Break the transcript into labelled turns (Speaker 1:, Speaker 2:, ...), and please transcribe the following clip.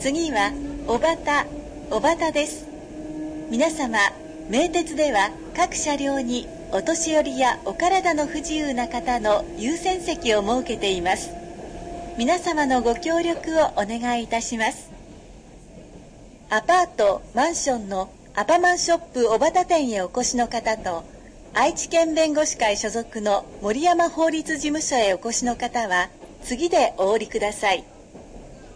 Speaker 1: 次は小畑です。皆様、名鉄では各車両にお年寄りやお体の不自由な方の優先席を設けています。皆様のご協力をお願いいたします。アパート・マンションのアパマンショップ小畑店へお越しの方と、愛知県弁護士会所属の森山法律事務所へお越しの方は、次でお降りください。